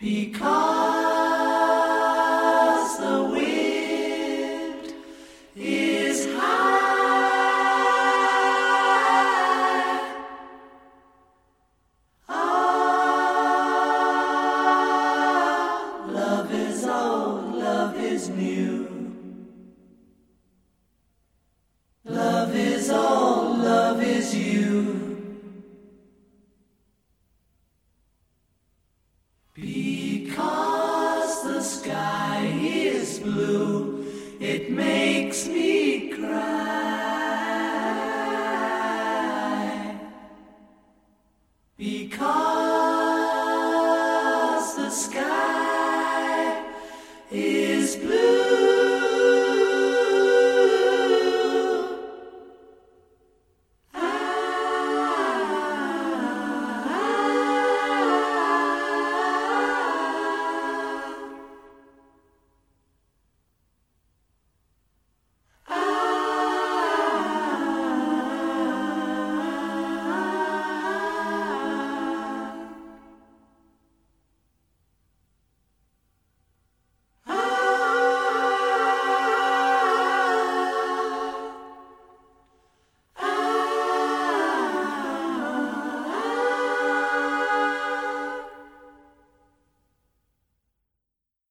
Because the wind is high. Ah, love is old, love is new. Love is all, love is you. Because the sky is blue, it makes me cry. Because